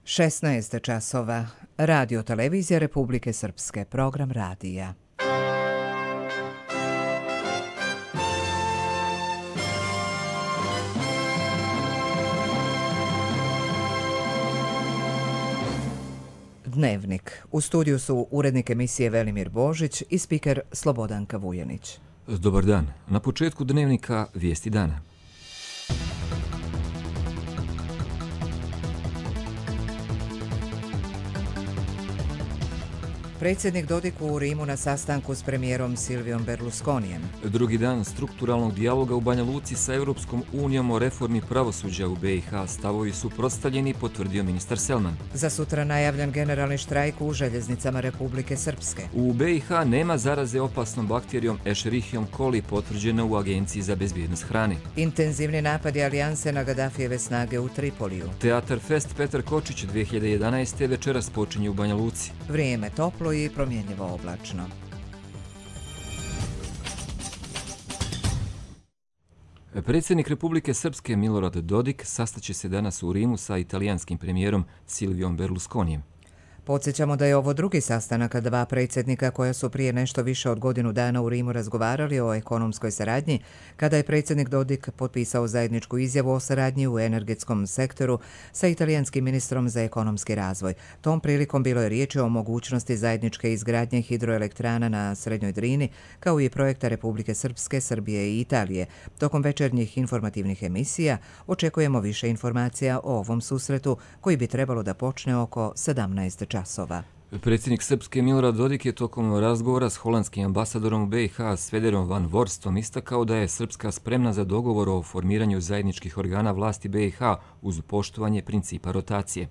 16 časova. Radio televizija Republike Srpske. Program radija. Dnevnik. U studiju su urednik emisije Velimir Božić i spiker Slobodanka Vujanić. Dobar dan. Na početku dnevnika vijesti dana. Predsjednik Dodik u Rimu na sastanku s premijerom Silvijom Berlusconijem. Drugi dan strukturalnog dijaloga u Banja Luci sa Europskom unijom o reformi pravosuđa u BiH. Stavovi su prostavljeni, potvrdio ministar Selman. Za sutra najavljen generalni štrajk u željeznicama Republike Srpske. U BiH nema zaraze opasnom bakterijom Escherichiom coli, potvrđeno u Agenciji za bezbjednost hrane. Intenzivni napadi alijanse na Gadafijeve snage u Tripoliju. Teatar Fest Petar Kočić 2011. večeras počinje u Banja Luci. Vrijeme toplo i promjenjivo oblačno. Predsjednik Republike Srpske Milorad Dodik sastaće se danas u Rimu sa italijanskim premijerom Silvijom Berlusconijem. Podsjećamo da je ovo drugi sastanak dva predsjednika koja su prije nešto više od godinu dana u Rimu razgovarali o ekonomskoj saradnji, kada je predsjednik Dodik potpisao zajedničku izjavu o saradnji u energetskom sektoru sa italijanskim ministrom za ekonomski razvoj. Tom prilikom bilo je riječi o mogućnosti zajedničke izgradnje hidroelektrana na Srednjoj Drini, kao i projekta Republike Srpske, Srbije i Italije. Tokom večernjih informativnih emisija očekujemo više informacija o ovom susretu, koji bi trebalo da počne oko 17 časova. Predsjednik Srpske Milorad Dodik je tokom razgovora s holandskim ambasadorom u BiH Svederom van Vorstom istakao da je Srpska spremna za dogovor o formiranju zajedničkih organa vlasti BiH uz poštovanje principa rotacije.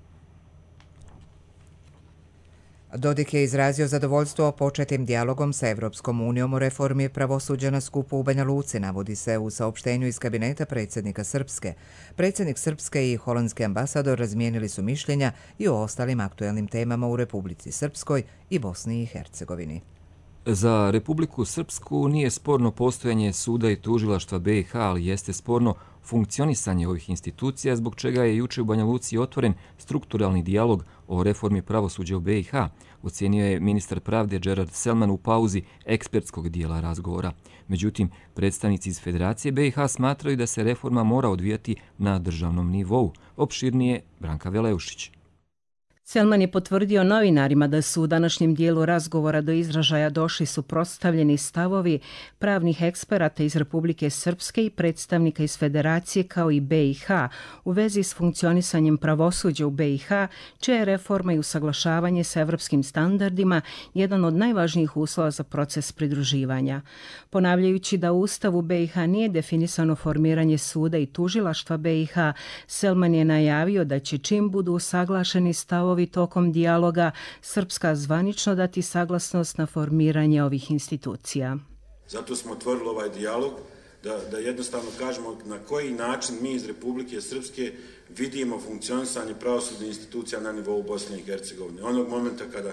Dodik je izrazio zadovoljstvo početim dijalogom sa Europskom unijom o reformi pravosuđa na skupu u Banja Luci, navodi se u saopštenju iz kabineta predsjednika Srpske. Predsjednik Srpske i holandski ambasador razmijenili su mišljenja i o ostalim aktuelnim temama u Republici Srpskoj i Bosni i Hercegovini. Za Republiku Srpsku nije sporno postojanje suda i tužilaštva BiH, ali jeste sporno funkcionisanje ovih institucija, zbog čega je juče u Banja Luci otvoren strukturalni dijalog o reformi pravosuđa u BiH, ocijenio je ministar pravde Gerard Selman u pauzi ekspertskog dijela razgovora. Međutim, predstavnici iz Federacije BiH smatraju da se reforma mora odvijati na državnom nivou. Opširnije Branka Veleušić. Selman je potvrdio novinarima da su u današnjem dijelu razgovora do izražaja došli suprotstavljeni stavovi pravnih eksperata iz Republike Srpske i predstavnika iz Federacije kao i BiH u vezi s funkcionisanjem pravosuđa u BiH, čija je reforma i usaglašavanje sa evropskim standardima jedan od najvažnijih uslova za proces pridruživanja. Ponavljajući da u Ustavu BiH nije definisano formiranje suda i tužilaštva BiH, Selman je najavio da će čim budu usaglašeni stavovi tokom dijaloga Srpska zvanično dati saglasnost na formiranje ovih institucija. Zato smo otvorili ovaj dijalog da jednostavno kažemo na koji način mi iz Republike Srpske vidimo funkcionisanje pravosudnih institucija na nivou Bosne i Hercegovine. Onog momenta kada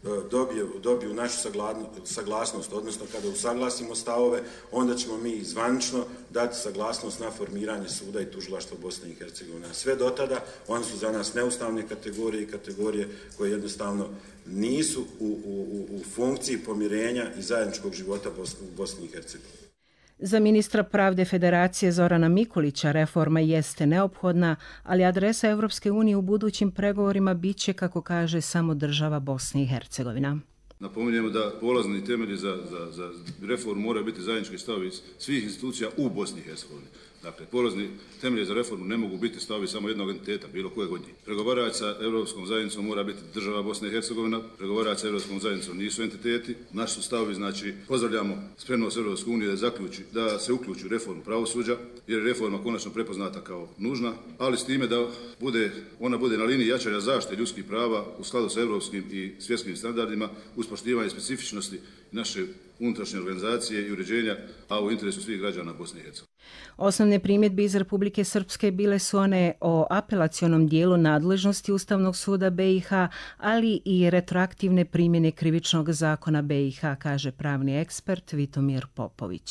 dobiju našu saglasnost, odnosno kada usaglasimo stavove, onda ćemo mi zvanično dati saglasnost na formiranje suda i tužilaštva Bosne i Hercegovine. Sve do tada, one su za nas neustavne kategorije i kategorije koje jednostavno nisu u funkciji pomirenja i zajedničkog života u Bosni i Hercegovini. Za ministra pravde Federacije Zorana Mikulića reforma jeste neophodna, ali adresa Evropske unije u budućim pregovorima biće, kako kaže, samo država Bosne i Hercegovina. Napominjemo da polazni temelji za reformu moraju biti zajednički stavovi svih institucija u Bosni i Hercegovini. Dakle, polazni temelji za reformu ne mogu biti stavovi samo jednog entiteta, bilo kojeg od njih. Pregovarač sa Europskom zajednicom mora biti država Bosne i Hercegovina, pregovarač sa Europskom zajednicom nisu entiteti. Naši su stavovi, znači, pozdravljamo spremnost Europske unije da se uključi u reformu pravosuđa, jer je reforma konačno prepoznata kao nužna, ali s time da ona bude na liniji jačanja zaštite ljudskih prava u skladu sa europskim i svjetskim standardima, uz poštivanje specifičnosti naše unutrašnje organizacije i uređenja, a u interesu svih građana Bosne i Hercegovine. Osnovne primjedbe iz Republike Srpske bile su one o apelacionom dijelu nadležnosti Ustavnog suda BiH, ali i retroaktivne primjene krivičnog zakona BiH, kaže pravni ekspert Vitomir Popović.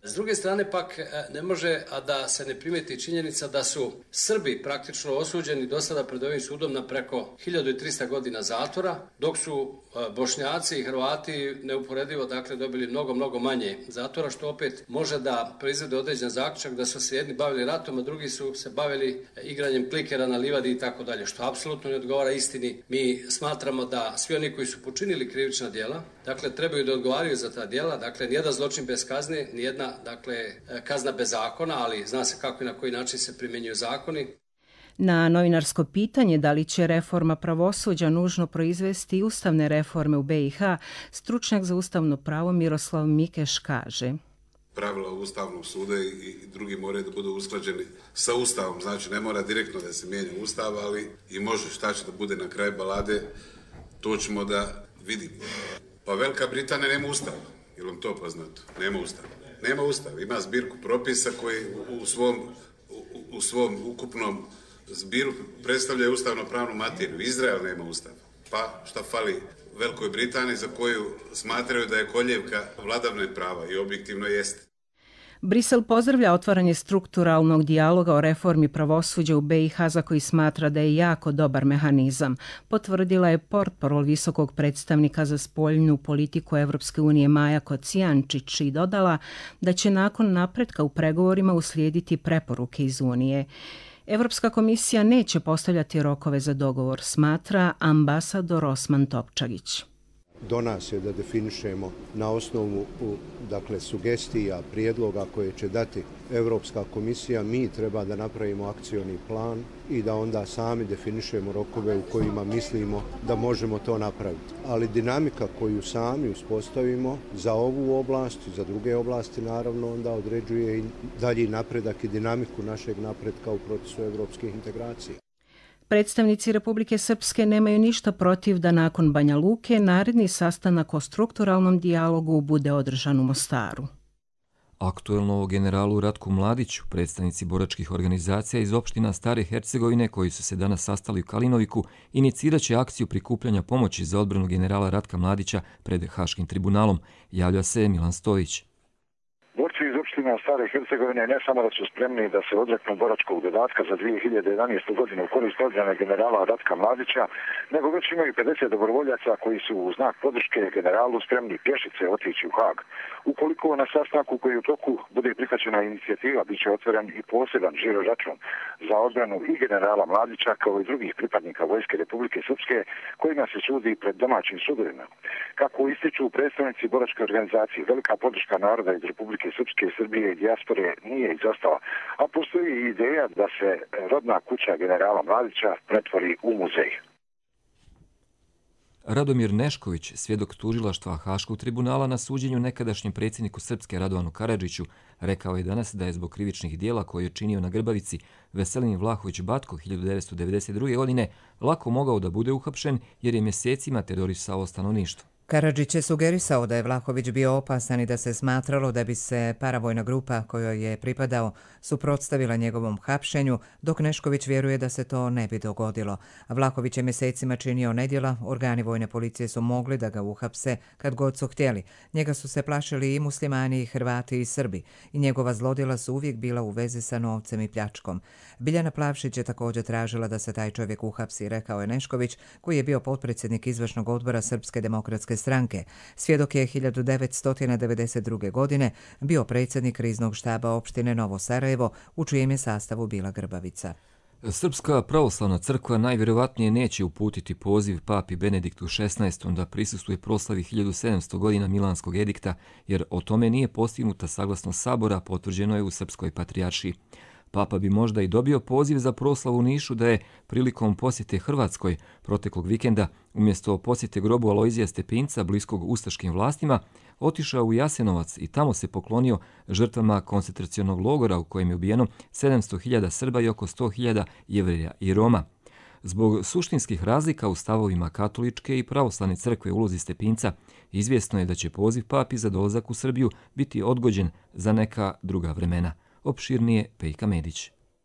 S druge strane pak ne može, a da se ne primeti činjenica da su Srbi praktično osuđeni do sada pred ovim sudom na preko 1300 godina zatvora, dok su Bošnjaci i Hrvati neuporedivo dobili mnogo manje zatvora, što opet može da proizvede određen zaključak da su se jedni bavili ratom, a drugi su se bavili igranjem klikera na livadi i tako dalje, što apsolutno ne odgovara istini. Mi smatramo da svi oni koji su počinili krivična djela, trebaju da odgovaraju za ta djela, nijedan zločin bez kazne, nijedna kazna bez zakona, ali zna se kako i na koji način se primjenjuju zakoni. Na novinarsko pitanje da li će reforma pravosuđa nužno proizvesti ustavne reforme u BiH, stručnjak za ustavno pravo Miroslav Mikeš kaže: Pravila Ustavnog suda i drugi moraju da budu usklađeni sa Ustavom, znači ne mora direktno da se mijenja Ustav, ali i može šta će da bude na kraju balade, to ćemo da vidimo. Pa Velika Britanija nema Ustav, je li vam to poznato? Nema Ustav. Nema Ustav, ima zbirku propisa koji u svom ukupnom zbiru predstavljaju ustavno-pravnu materiju. Izrael nema Ustav. Pa šta fali Velikoj Britaniji za koju smatraju da je koljevka vladavine prava i objektivno jeste. Brisel pozdravlja otvaranje strukturalnog dijaloga o reformi pravosuđa u BiH za koji smatra da je jako dobar mehanizam, potvrdila je portparol visokog predstavnika za spoljnu politiku Evropske unije Maja Kocijančić i dodala da će nakon napretka u pregovorima uslijediti preporuke iz Unije. Evropska komisija neće postavljati rokove za dogovor, smatra ambasador Osman Topčagić. Do nas je da definišemo na osnovu sugestija, prijedloga koje će dati Evropska komisija. Mi treba da napravimo akcioni plan i da onda sami definišemo rokove u kojima mislimo da možemo to napraviti. Ali dinamika koju sami uspostavimo za ovu oblast i za druge oblasti naravno onda određuje i dalji napredak i dinamiku našeg napretka u procesu evropskih integracija. Predstavnici Republike Srpske nemaju ništa protiv da nakon Banja Luke naredni sastanak o strukturalnom dijalogu bude održan u Mostaru. Aktuelno o generalu Ratku Mladiću, predstavnici boračkih organizacija iz opština Stare Hercegovine koji su se danas sastali u Kalinoviku, inicirat će akciju prikupljanja pomoći za odbranu generala Ratka Mladića pred Haškim tribunalom, javlja se Milan Stojić. Borci iz opština Stare Hercegovine ne samo da su spremni da se odreknu boračkog dodatka za 2011. godinu u korist odbrane generala Ratka Mladića, nego već imaju 50 dobrovoljaca koji su u znak podrške generalu spremni pješice otići u Hag. Ukoliko na sastanku koji u toku bude prihvaćena inicijativa, bit će otvoren i poseban žiro račun za odbranu i generala Mladića kao i drugih pripadnika Vojske Republike Srpske kojima se sudi pred domaćim sudovima. Kako ističu predstavnici boračke organizacije, velika podrška naroda iz Republike Srpske, Srbije i dijaspore nije izostala, a postoji i ideja da se rodna kuća generala Mladića pretvori u muzej. Radomir Nešković, svjedok tužilaštva Haškog tribunala na suđenju nekadašnjem predsjedniku Srpske Radovanu Karadžiću, rekao je danas da je zbog krivičnih dijela koje je činio na Grbavici Veselin Vlahović Batko 1992. godine lako mogao da bude uhapšen jer je mjesecima terorisao stanovništvo. Karadžić je sugerisao da je Vlahović bio opasan i da se smatralo da bi se paravojna grupa kojoj je pripadao suprotstavila njegovom hapšenju, dok Nešković vjeruje da se to ne bi dogodilo. Vlahović je mjesecima činio nedjela, organi vojne policije su mogli da ga uhapse kad god su htjeli. Njega su se plašili i muslimani, i Hrvati, i Srbi. I njegova zlodjela su uvijek bila u vezi sa novcem i pljačkom. Biljana Plavšić je također tražila da se taj čovjek uhapsi, rekao je Nešković, koji je bio potpredsjednik izvršnog odbora Srpske demokratske stranke. Svjedok je 1992. godine bio predsjednik kriznog štaba opštine Novo Sarajevo, u čijem je sastavu bila Grbavica. Srpska pravoslavna crkva najvjerovatnije neće uputiti poziv papi Benediktu XVI da prisustvuje proslavi 1700 godina Milanskog edikta, jer o tome nije postignuta saglasnost sabora, potvrđeno je u Srpskoj patrijaršiji. Papa bi možda i dobio poziv za proslavu u Nišu da je prilikom posjete Hrvatskoj proteklog vikenda umjesto posjete grobu Alojzija Stepinca, bliskog ustaškim vlastima, otišao u Jasenovac i tamo se poklonio žrtvama koncentracionog logora u kojem je ubijeno 700.000 Srba i oko 100.000 Jevreja i Roma. Zbog suštinskih razlika u stavovima katoličke i pravoslavne crkve u ulozi Stepinca, izvjesno je da će poziv papi za dolazak u Srbiju biti odgođen za neka druga vremena. Opširnije Pejka Medić.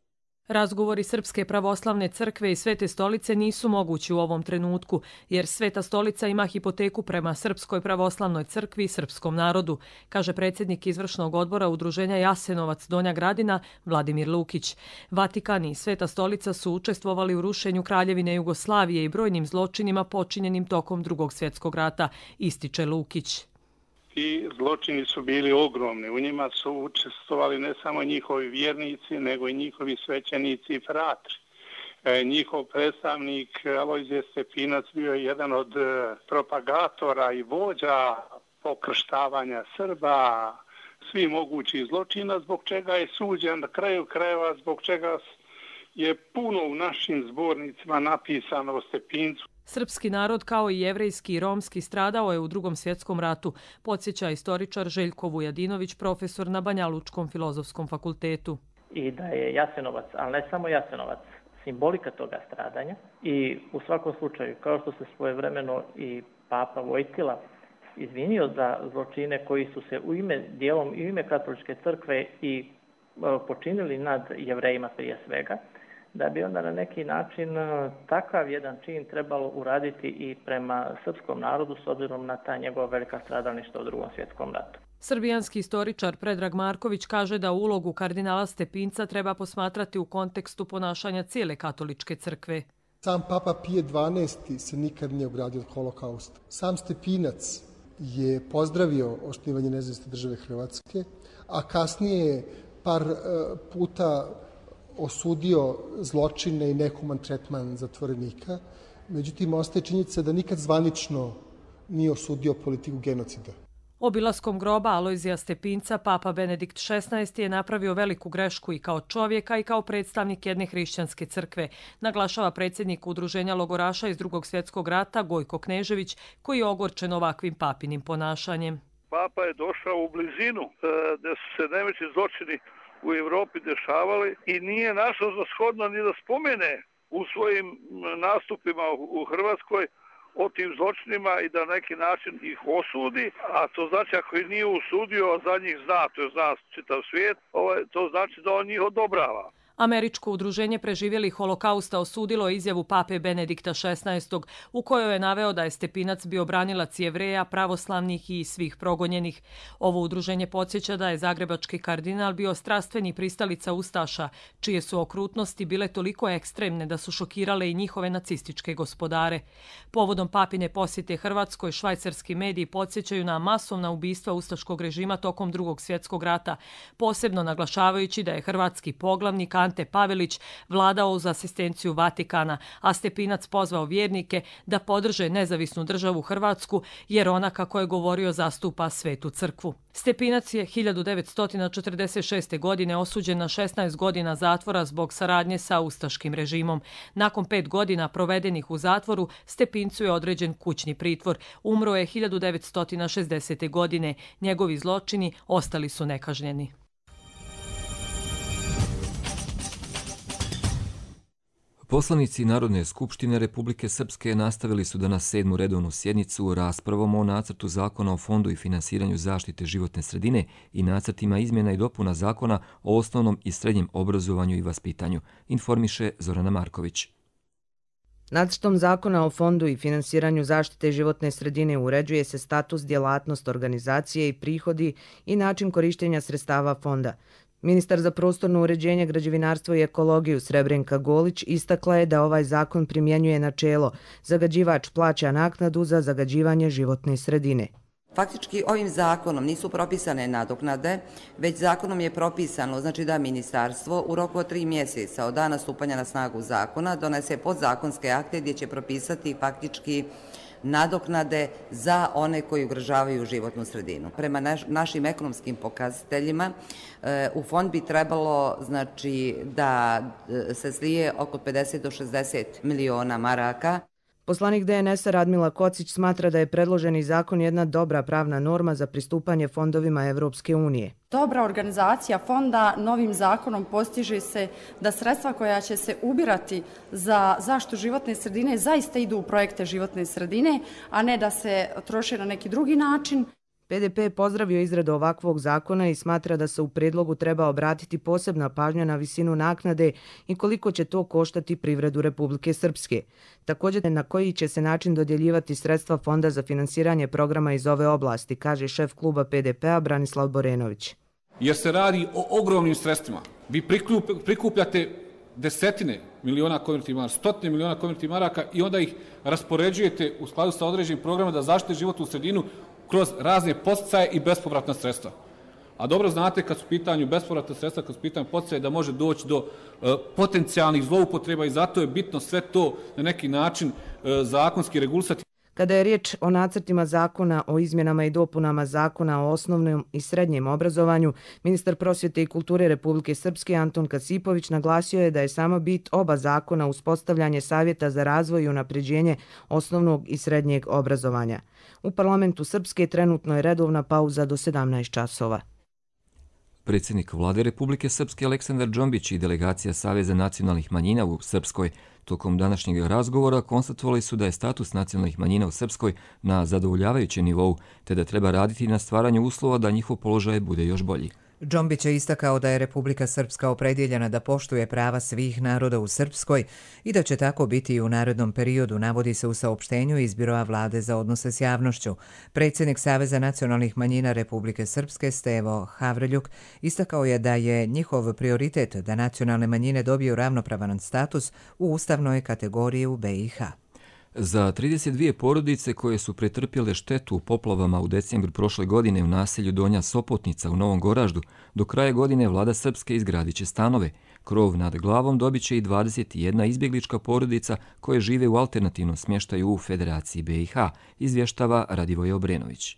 Razgovori Srpske pravoslavne crkve i Svete stolice nisu mogući u ovom trenutku, jer Sveta stolica ima hipoteku prema Srpskoj pravoslavnoj crkvi i srpskom narodu, kaže predsjednik izvršnog odbora Udruženja Jasenovac Donja Gradina Vladimir Lukić. Vatikan i Sveta stolica su učestvovali u rušenju Kraljevine Jugoslavije i brojnim zločinima počinjenim tokom Drugog svjetskog rata, ističe Lukić. Ti zločini su bili ogromni. U njima su učestvovali ne samo njihovi vjernici, nego i njihovi svećenici i fratri. Njihov predstavnik Alojzije Stepinac bio je jedan od propagatora i vođa pokrštavanja Srba, svi mogući zločina, zbog čega je suđen na kraju krajeva, zbog čega je puno u našim zbornicima napisano o Stepincu. Srpski narod kao i jevrejski i romski stradao je u Drugom svjetskom ratu, podsjeća istoričar Željko Vujadinović, profesor na Banja Lučkom filozofskom fakultetu. I da je Jasenovac, ali ne samo Jasenovac, simbolika toga stradanja i u svakom slučaju, kao što se svojevremeno i Papa Vojtila izvinio za zločine koji su se dijelom u ime katoličke crkve i počinili nad Jevrejima prije svega, da bi onda na neki način takav jedan čin trebalo uraditi i prema srpskom narodu s obzirom na ta njegova velika stradalništva u Drugom svjetskom ratu. Srbijanski istoričar Predrag Marković kaže da ulogu kardinala Stepinca treba posmatrati u kontekstu ponašanja cijele katoličke crkve. Sam Papa Pije XII se nikad nije ogradio od holokausta. Sam Stepinac je pozdravio osnivanje nezavisne države Hrvatske, a kasnije je par puta osudio zločine i nehuman tretman zatvorenika. Međutim, ostaje činjenica da nikad zvanično nije osudio politiku genocida. Obilaskom groba Alojzija Stepinca Papa Benedikt XVI je napravio veliku grešku i kao čovjeka i kao predstavnik jedne hrišćanske crkve, naglašava predsjednik Udruženja logoraša iz Drugog svjetskog rata Gojko Knežević, koji je ogorčen ovakvim papinim ponašanjem. Papa je došao u blizinu gdje su se najveći zločini u Evropi dešavali i nije našao za shodno ni da spomene u svojim nastupima u Hrvatskoj o tim zločinima i da na neki način ih osudi, a to znači ako ih nije osudio, a za njih zna, to je zna čitav svijet, to znači da on njih odobrava. Američko udruženje preživjelih holokausta osudilo izjavu pape Benedikta XVI, u kojoj je naveo da je Stepinac bio branilac Jevreja, pravoslavnih i svih progonjenih. Ovo udruženje podsjeća da je zagrebački kardinal bio strastveni pristalica ustaša, čije su okrutnosti bile toliko ekstremne da su šokirale i njihove nacističke gospodare. Povodom papine posjete Hrvatskoj, švajcarski mediji podsjećaju na masovna ubistva ustaškog režima tokom Drugog svjetskog rata, posebno naglašavajući da je hrvatski poglavnik Ante Pavelić vladao uz asistenciju Vatikana, a Stepinac pozvao vjernike da podrže nezavisnu državu Hrvatsku, jer ona, kako je govorio, zastupa Svetu crkvu. Stepinac je 1946. godine osuđen na 16 godina zatvora zbog saradnje sa ustaškim režimom. Nakon 5 godina provedenih u zatvoru, Stepincu je određen kućni pritvor. Umro je 1960. godine. Njegovi zločini ostali su nekažnjeni. Poslanici Narodne skupštine Republike Srpske nastavili su danas 7. redovnu sjednicu raspravom o nacrtu zakona o fondu i finansiranju zaštite životne sredine i nacrtima izmjena i dopuna zakona o osnovnom i srednjem obrazovanju i vaspitanju, informiše Zorana Marković. Nacrtom zakona o fondu i finansiranju zaštite životne sredine uređuje se status, djelatnost organizacije i prihodi i način korištenja sredstava fonda. Ministar za prostorno uređenje, građevinarstvo i ekologiju Srebrenka Golić istakla je da ovaj zakon primjenjuje načelo zagađivač plaća naknadu za zagađivanje životne sredine. Faktički ovim zakonom nisu propisane nadoknade, već zakonom je propisano da ministarstvo u roku od 3 mjeseca od dana stupanja na snagu zakona donese podzakonske akte gdje će propisati faktički nadoknade za one koji ugrožavaju životnu sredinu. Prema našim ekonomskim pokazateljima u fond bi trebalo da se slije oko 50 do 60 miliona maraka. Poslanik DNS-a Radmila Kocić smatra da je predloženi zakon jedna dobra pravna norma za pristupanje fondovima Evropske unije. Dobra organizacija fonda novim zakonom postiže se da sredstva koja će se ubirati za zaštitu životne sredine zaista idu u projekte životne sredine, a ne da se troše na neki drugi način. PDP je pozdravio izradu ovakvog zakona i smatra da se u predlogu treba obratiti posebna pažnja na visinu naknade i koliko će to koštati privredu Republike Srpske. Također na koji će se način dodjeljivati sredstva Fonda za finansiranje programa iz ove oblasti, kaže šef kluba PDP-a Branislav Borenović. Jer se radi o ogromnim sredstvima. Vi prikupljate desetine miliona konvertnih maraka, stotine miliona konvertnih maraka i onda ih raspoređujete u skladu sa određenim programima da zaštite životnu sredinu kroz razne podsticaje i bespovratna sredstva. A dobro znate kad su pitanju bespovratna sredstva, kad su pitanju podsticaje, da može doći do potencijalnih zloupotreba i zato je bitno sve to na neki način zakonski regulisati. Kada je riječ o nacrtima zakona o izmjenama i dopunama zakona o osnovnom i srednjem obrazovanju, ministar prosvjete i kulture Republike Srpske Anton Kasipović naglasio je da je samo bit oba zakona uspostavljanje savjeta za razvoj i unapređenje osnovnog i srednjeg obrazovanja. U parlamentu Srpske trenutno je redovna pauza do 17 časova. Predsjednik vlade Republike Srpske Aleksandar Džombić i delegacija Saveza nacionalnih manjina u Srpskoj tokom današnjeg razgovora konstatovali su da je status nacionalnih manjina u Srpskoj na zadovoljavajućem nivou, te da treba raditi na stvaranju uslova da njihov položaj bude još bolji. Džombić je istakao da je Republika Srpska opredjeljena da poštuje prava svih naroda u Srpskoj i da će tako biti i u narednom periodu, navodi se u saopštenju iz Biroa vlade za odnose s javnošću. Predsjednik Saveza nacionalnih manjina Republike Srpske Stevo Havrljuk istakao je da je njihov prioritet da nacionalne manjine dobiju ravnopravan status u ustavnoj kategoriji u BiH. Za 32 porodice koje su pretrpjele štetu u poplavama u decembru prošle godine u naselju Donja Sopotnica u Novom Goraždu, do kraja godine vlada Srpske izgradit će stanove. Krov nad glavom dobit će i 21 izbjeglička porodica koje žive u alternativnom smještaju u Federaciji BiH, izvještava Radivoj Obrenović.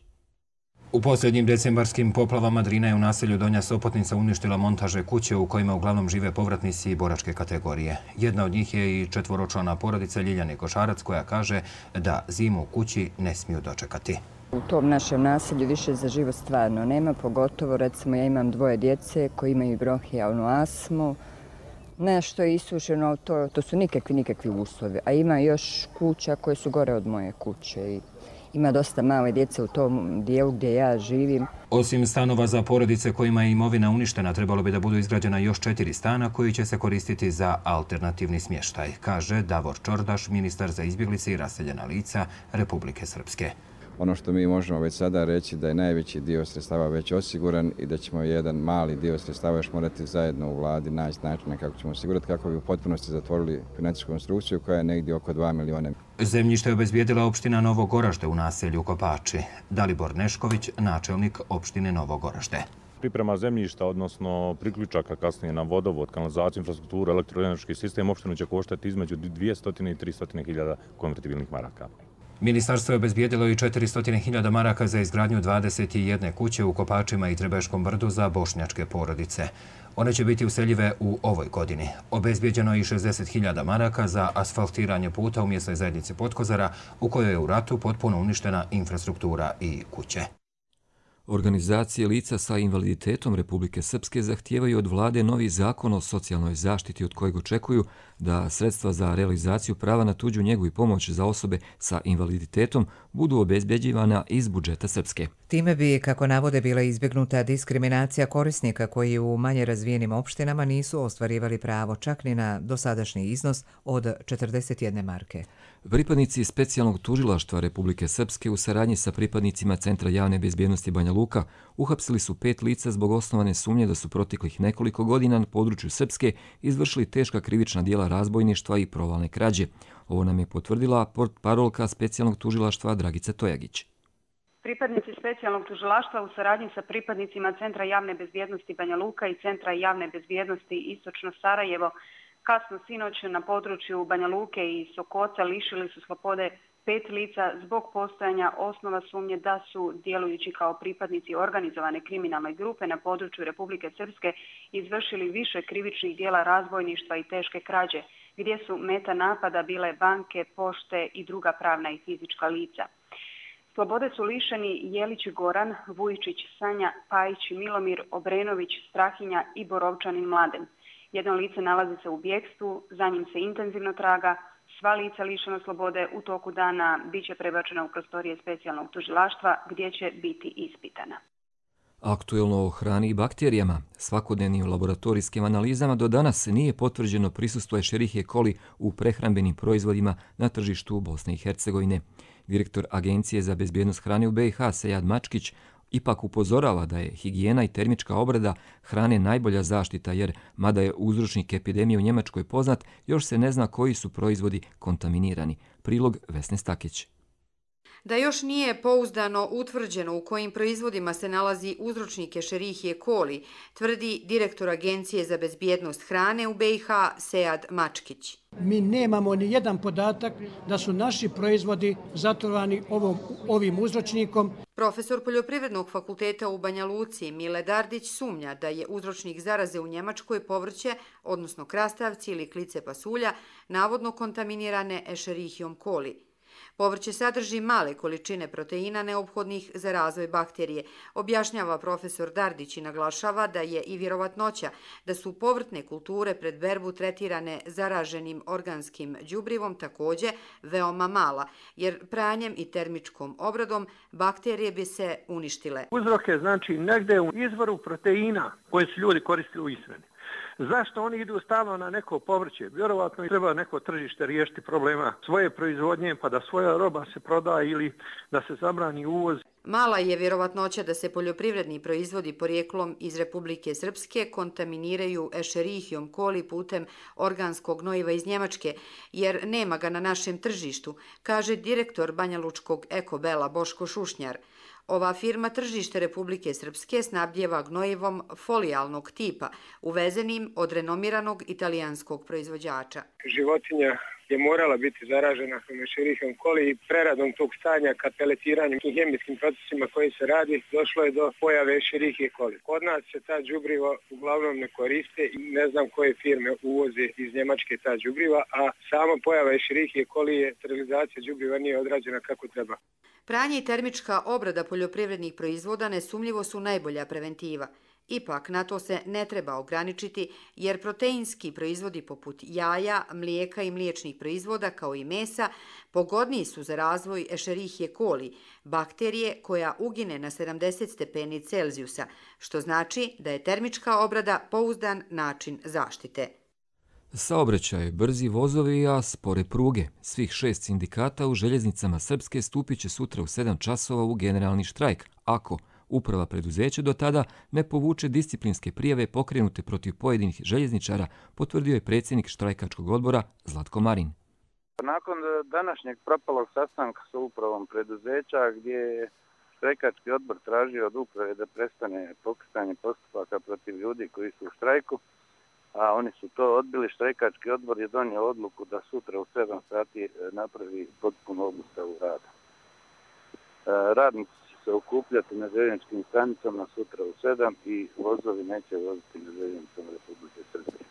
U posljednjim decembarskim poplavama Drina je u naselju Donja Sopotnica uništila montaže kuće u kojima uglavnom žive povratnici boračke kategorije. Jedna od njih je i četvoročlana porodica Ljiljane Košarac koja kaže da zimu u kući ne smiju dočekati. U tom našem naselju više za život stvarno nema, pogotovo recimo ja imam 2 djece koji imaju bronhijalnu astmu. Nešto je isušeno, to su nikakvi uslovi, a ima još kuća koje su gore od moje kuće. Ima dosta male djece u tom dijelu gdje ja živim. Osim stanova za porodice kojima je imovina uništena, trebalo bi da budu izgrađena još 4 stana koji će se koristiti za alternativni smještaj, kaže Davor Čordaš, ministar za izbjeglice i raseljena lica Republike Srpske. Ono što mi možemo već sada reći da je najveći dio sredstava već osiguran i da ćemo jedan mali dio sredstava još morati zajedno u vladi naći načine kako ćemo osigurati kako bi u potpunosti zatvorili financijsku konstrukciju koja je negdje oko 2 milijuna. Zemljište je obezbijedila opština Novo Goražde u naselju Kopači. Dalibor Nešković, načelnik opštine Novo Goražde. Priprema zemljišta, odnosno priključaka kasnije na vodovod, kanalizaciju, infrastrukturu, elektroenergetski sistem opštinu će koštati između 200 i 300 hiljada konvertibilnih maraka. Ministarstvo je obezbijedilo i 400.000 maraka za izgradnju 21 kuće u Kopačima i Trebeškom brdu za bošnjačke porodice. One će biti useljive u ovoj godini. Obezbijeđeno je i 60.000 maraka za asfaltiranje puta u mjesnoj zajednici Potkozara, u kojoj je u ratu potpuno uništena infrastruktura i kuće. Organizacije lica sa invaliditetom Republike Srpske zahtijevaju od vlade novi zakon o socijalnoj zaštiti od kojeg očekuju da sredstva za realizaciju prava na tuđu njegu i pomoć za osobe sa invaliditetom budu obezbjeđivana iz budžeta Srpske. Time bi, kako navode, bila izbjegnuta diskriminacija korisnika koji u manje razvijenim opštinama nisu ostvarivali pravo čak ni na dosadašnji iznos od 41 marke. Pripadnici specijalnog tužilaštva Republike Srpske u saradnji sa pripadnicima Centra javne bezbjednosti Banja Luka uhapsili su 5 lica zbog osnovane sumnje da su proteklih nekoliko godina na području Srpske izvršili teška krivična djela razbojništva i provalne krađe. Ovo nam je potvrdila portparolka specijalnog tužilaštva Dragica Tojagić. Pripadnici specijalnog tužilaštva u saradnji sa pripadnicima Centra javne bezbjednosti Banja Luka i Centra javne bezbjednosti Istočno Sarajevo kasno sinoć na području Banja Luke i Sokoca lišili su slobode 5 lica zbog postojanja osnova sumnje da su, djelujući kao pripadnici organizovane kriminalne grupe na području Republike Srpske, izvršili više krivičnih djela razbojništva i teške krađe, gdje su meta napada bile banke, pošte i druga pravna i fizička lica. Slobode su lišeni Jelić Goran, Vujičić Sanja, Pajić Milomir, Obrenović Strahinja i Borovčanin Mladen. Jedno lice nalazi se u bjegstvu, za njim se intenzivno traga, Sva lica lišena slobode u toku dana bit će prebačena u prostorije specijalnog tužilaštva gdje će biti ispitana. Aktuelno o hrani i bakterijama. Svakodnevnim laboratorijskim analizama do danas nije potvrđeno prisustvo Escherichia coli u prehrambenim proizvodima na tržištu Bosne i Hercegovine. Direktor Agencije za bezbjednost hrane u BiH Sejad Mačkić ipak upozorava da je higijena i termička obrada hrane najbolja zaštita jer, mada je uzročnik epidemije u Njemačkoj poznat, još se ne zna koji su proizvodi kontaminirani. Prilog Vesne Stakić. Da još nije pouzdano utvrđeno u kojim proizvodima se nalazi uzročnik Escherichia coli, tvrdi direktor Agencije za bezbjednost hrane u BiH Sejad Mačkić. Mi nemamo ni jedan podatak da su naši proizvodi zatrovani ovim uzročnikom. Profesor Poljoprivrednog fakulteta u Banja Luci Mile Dardić sumnja da je uzročnik zaraze u Njemačkoj povrće, odnosno krastavci ili klice pasulja, navodno kontaminirane Escherichiom coli. Povrće sadrži male količine proteina neophodnih za razvoj bakterije, objašnjava profesor Dardić i naglašava da je i vjerovatnoća da su povrtne kulture pred berbu tretirane zaraženim organskim đubrivom također veoma mala, jer pranjem i termičkom obradom bakterije bi se uništile. Uzrok je znači negde u izvoru proteina koje su ljudi koristili u ishrani. Zašto oni idu stalno na neko povrće? Vjerovatno treba neko tržište riješiti problema svoje proizvodnje pa da svoja roba se proda ili da se zabrani uvoz. Mala je vjerovatnoća da se poljoprivredni proizvodi porijeklom iz Republike Srpske kontaminiraju Escherichiom coli putem organskog gnojiva iz Njemačke, jer nema ga na našem tržištu, kaže direktor banjalučkog Ekobela Boško Šušnjar. Ova firma tržište Republike Srpske snabdjeva gnojivom folijalnog tipa, uvezenim od renomiranog italijanskog proizvođača. Životinja je morala biti zaražena Escherichiom coli i preradom tog stanja kad peletiranjem i hemijskim procesima koji se radi došlo je do pojave Escherichia coli. Kod nas se ta đubriva uglavnom ne koriste i ne znam koje firme uvoze iz Njemačke ta đubriva, a sama pojava Escherichia coli je sterilizacija đubriva nije odrađena kako treba. Pranje i termička obrada poljoprivrednih proizvoda nesumnjivo su najbolja preventiva. Ipak, na to se ne treba ograničiti, jer proteinski proizvodi poput jaja, mlijeka i mliječnih proizvoda, kao i mesa, pogodniji su za razvoj Escherichia coli, bakterije koja ugine na 70 stepeni Celzijusa, što znači da je termička obrada pouzdan način zaštite. Saobraćaj, brzi vozovi, a spore pruge. Svih 6 sindikata u željeznicama Srpske stupit će sutra u 7 časova u generalni štrajk, ako uprava preduzeća do tada ne povuče disciplinske prijave pokrenute protiv pojedinih željezničara, potvrdio je predsjednik štrajkačkog odbora Zlatko Marin. Nakon današnjeg propalog sastanka sa upravom preduzeća, gdje je štrajkački odbor tražio od uprave da prestane pokretanje postupaka protiv ljudi koji su u štrajku, a oni su to odbili, štrajkački odbor je donio odluku da sutra u 7 sati napravi potpunu obustavu rada. Radnici će se okupljati na željezničkim stanicama sutra u 7 i vozovi neće voziti na željeznicama Republike Srpske.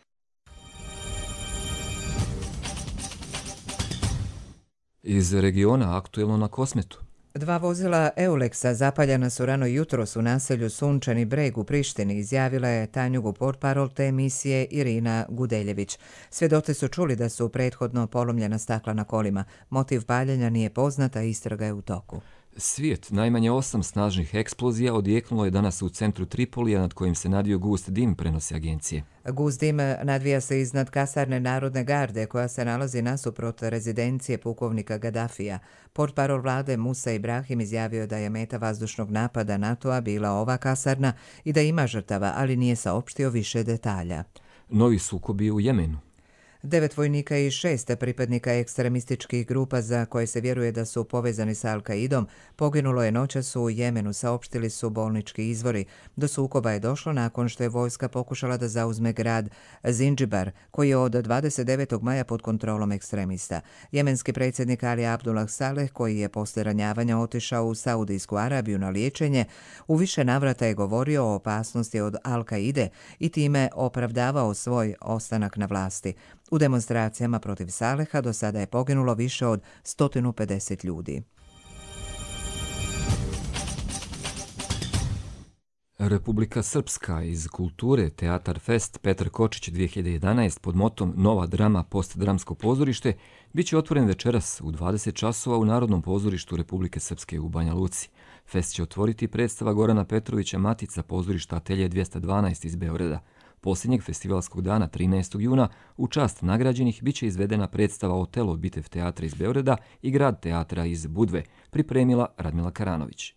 Iz regiona aktuelno na Kosmetu. 2 vozila Eulexa zapaljena su rano jutros u naselju Sunčani Breg u Prištini, izjavila je Tanjugu portparol te emisije Irina Gudeljević. Svjedoci su čuli da su prethodno polomljena stakla na kolima. Motiv paljenja nije poznat, a istraga je u toku. Svijet, najmanje 8 snažnih eksplozija odjeknulo je danas u centru Tripolija, nad kojim se nadvio gust dim, prenose agencije. Gust dim nadvija se iznad kasarne Narodne garde, koja se nalazi nasuprot rezidencije pukovnika Gaddafija. Portparol vlade Musa Ibrahim izjavio da je meta vazdušnog napada NATO-a bila ova kasarna i da ima žrtava, ali nije saopštio više detalja. Novi sukobi u Jemenu. 9 vojnika i 6 pripadnika ekstremističkih grupa za koje se vjeruje da su povezani sa Al-Qaidom poginulo je noćas u Jemenu, saopštili su bolnički izvori. Do sukoba je došlo nakon što je vojska pokušala da zauzme grad Zinđibar, koji je od 29. maja pod kontrolom ekstremista. Jemenski predsjednik Ali Abdullah Saleh, koji je posle ranjavanja otišao u Saudijsku Arabiju na liječenje, u više navrata je govorio o opasnosti od Al-Qaide i time opravdavao svoj ostanak na vlasti. U demonstracijama protiv Saleha do sada je poginulo više od 150 ljudi. Republika Srpska iz kulture Teatar Fest Petar Kočić 2011 pod motom Nova drama postdramsko pozorište bit će otvoren večeras u 20 časova u Narodnom pozorištu Republike Srpske u Banja Luci. Fest će otvoriti predstava Gorana Petrovića Matica pozorišta Atelje 212 iz Beograda. Posljednjeg festivalskog dana 13. juna u čast nagrađenih bit će izvedena predstava Otelo Bitev teatra iz Beograda i Grad teatra iz Budve, pripremila Radmila Karanović.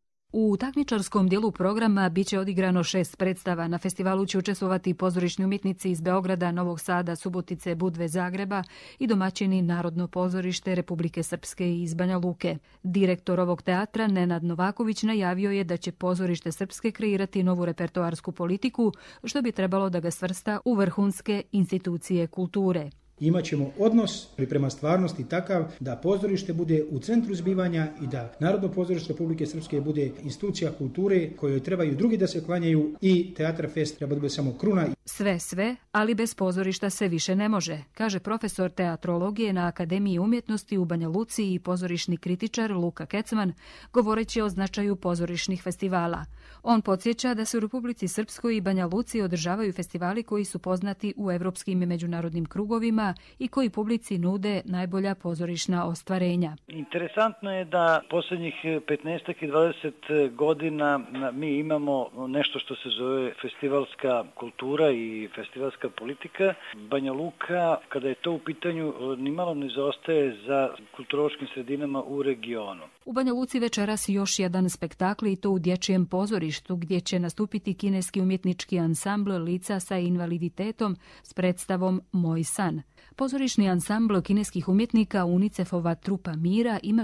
U takmičarskom dijelu programa biće odigrano 6 predstava. Na festivalu će učestvovati pozorišni umjetnici iz Beograda, Novog Sada, Subotice, Budve, Zagreba i domaćini Narodno pozorište Republike Srpske iz Banja Luke. Direktor ovog teatra, Nenad Novaković, najavio je da će pozorište Srpske kreirati novu repertoarsku politiku, što bi trebalo da ga svrsta u vrhunske institucije kulture. Imaćemo odnos prema stvarnosti takav da pozorište bude u centru zbivanja i da Narodno pozorište Republike Srpske bude institucija kulture kojoj trebaju drugi da se klanjaju i Teatar Fest treba da bude samo kruna. Sve, ali bez pozorišta se više ne može, kaže profesor teatrologije na Akademiji umjetnosti u Banja Luci i pozorišni kritičar Luka Kecman, govoreći o značaju pozorišnih festivala. On podsjeća da se u Republici Srpskoj i Banja Luci održavaju festivali koji su poznati u evropskim i međunarodnim krugovima i koji publici nude najbolja pozorišna ostvarenja. Interesantno je da posljednjih 15 i 20 godina mi imamo nešto što se zove festivalska kultura i festivalska politika. Banja Luka, kada je to u pitanju, nimalo ne zaostaje za kulturološkim sredinama u regionu. U Banja Luci večeras još jedan spektakl i to u dječjem pozorištu gdje će nastupiti kineski umjetnički ansambl lica sa invaliditetom s predstavom Moj san. Pozorišni ansambl kineskih umjetnika UNICEF-ova Trupa mira ima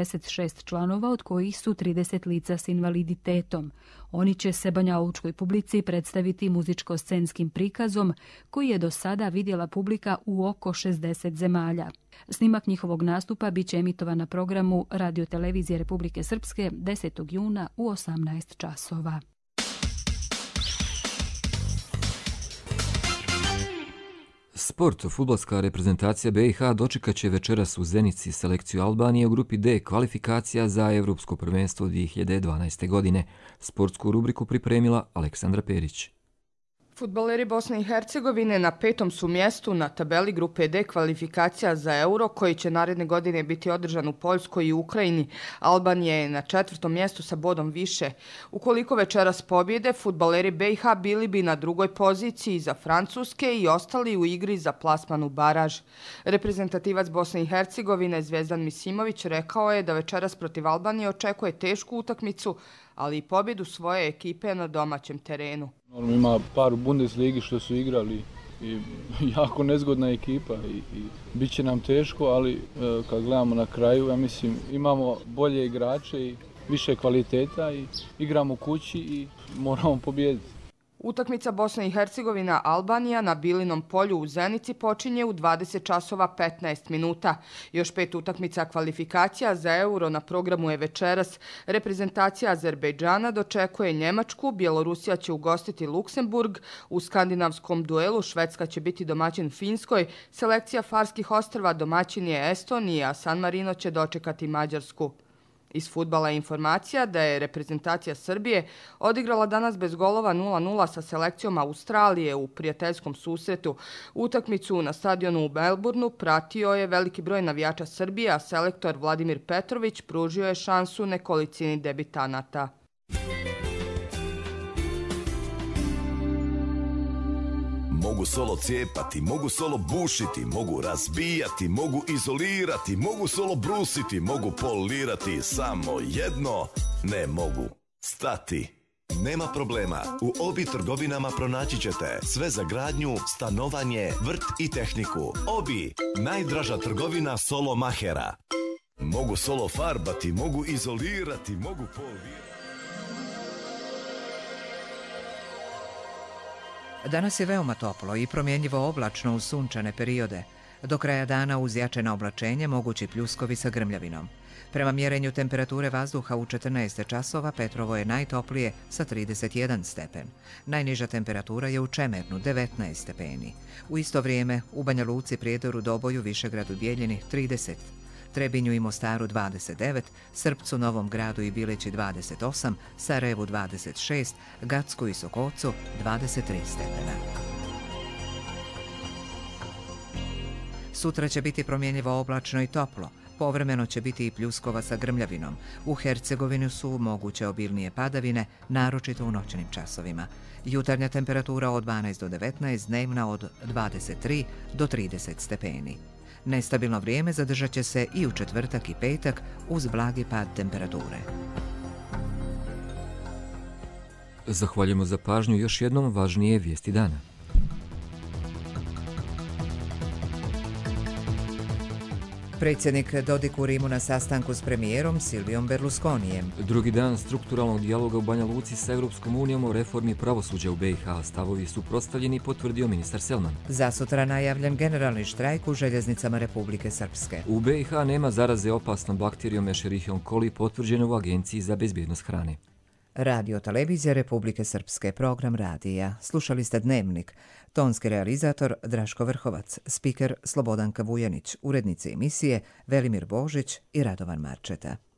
46 članova, od kojih su 30 lica s invaliditetom. Oni će se banjalučkoj publici predstaviti muzičko-scenskim prikazom koji je do sada vidjela publika u oko 60 zemalja. Snimak njihovog nastupa bit će emitovan na programu Radio-televizije Republike Srpske 10. juna u 18 časova. Sport. Fudbalska reprezentacija BiH dočekat će večeras u Zenici selekciju Albanije u grupi D kvalifikacija za Evropsko prvenstvo 2012. godine. Sportsku rubriku pripremila Aleksandra Perić. Fudbaleri Bosne i Hercegovine na 5. su mjestu na tabeli grupe D kvalifikacija za Euro koji će naredne godine biti održan u Poljskoj i Ukrajini. Albanija je na 4. mjestu sa bodom više. Ukoliko večeras pobjede, fudbaleri BiH bili bi na 2. poziciji za Francuske i ostali u igri za plasman u baraž. Reprezentativac Bosne i Hercegovine Zvezdan Misimović rekao je da večeras protiv Albanije očekuje tešku utakmicu, ali i pobjedu svoje ekipe na domaćem terenu. Ima par u Bundesligi što su igrali i jako nezgodna ekipa i bit će nam teško, ali kad gledamo na kraju, ja mislim, imamo bolje igrače i više kvaliteta i igramo kući i moramo pobijediti. Utakmica Bosna i Hercegovina Albanija na Bilinom polju u Zenici počinje u 20 časova 15 minuta. Još 5 utakmica kvalifikacija za Euro na programu je večeras. Reprezentacija Azerbejdžana dočekuje Njemačku, Bjelorusija će ugostiti Luksemburg, u skandinavskom duelu Švedska će biti domaćin Finskoj, selekcija Farskih ostrva domaćin je Estonija, a San Marino će dočekati Mađarsku. Iz fudbala je informacija da je reprezentacija Srbije odigrala danas bez golova 0-0 sa selekcijom Australije u prijateljskom susretu. Utakmicu na stadionu u Melbourneu pratio je veliki broj navijača Srbije, a selektor Vladimir Petrović pružio je šansu nekolicini debitanata. Mogu solo cijepati, mogu solo bušiti, mogu razbijati, mogu izolirati, mogu solo brusiti, mogu polirati, samo jedno ne mogu stati. Nema problema, u Obi trgovinama pronaći ćete sve za gradnju, stanovanje, vrt i tehniku. Obi, najdraža trgovina solo mahera. Mogu solo farbati, mogu izolirati, mogu polirati. Danas je veoma toplo i promjenjivo oblačno uz sunčane periode. Do kraja dana uz jačeno oblačenje mogući pljuskovi sa grmljavinom. Prema mjerenju temperature vazduha u 14 časova Petrovo je najtoplije sa 31 stepen. Najniža temperatura je u Čemernu 19 stepeni. U isto vrijeme u Banja Luci, Prijedoru, Doboju, Višegradu, Bijeljini 30. Trebinju i Mostaru 29, Srpcu, Novom Gradu i Bileći 28, Sarajevu 26, Gacku i Sokocu 23 stepena. Sutra će biti promjenjivo oblačno i toplo. Povremeno će biti i pljuskova sa grmljavinom. U Hercegovini su moguće obilnije padavine, naročito u noćnim časovima. Jutarnja temperatura od 12 do 19, dnevna od 23 do 30 stepeni. Nestabilno vrijeme zadržat će se i u četvrtak i petak uz blagi pad temperature. Zahvaljujemo za pažnju. Još jednom važnije vijesti dana. Predsjednik Dodik u Rimu na sastanku s premijerom Silvijom Berlusconijem. Drugi dan strukturalnog dijaloga u Banja Luci sa Europskom unijom o reformi pravosuđa u BiH. Stavovi su prostavljeni, potvrdio ministar Selman. Za sutra najavljen generalni štrajk u željeznicama Republike Srpske. U BiH nema zaraze opasnom bakterijom Escherichia coli, potvrđeno u Agenciji za bezbjednost hrane. Radio Televizija Republike Srpske, program radija. Slušali ste Dnevnik. Tonski realizator Draško Vrhovac, spiker Slobodanka Vujanić, urednici emisije Velimir Božić i Radovan Marčeta.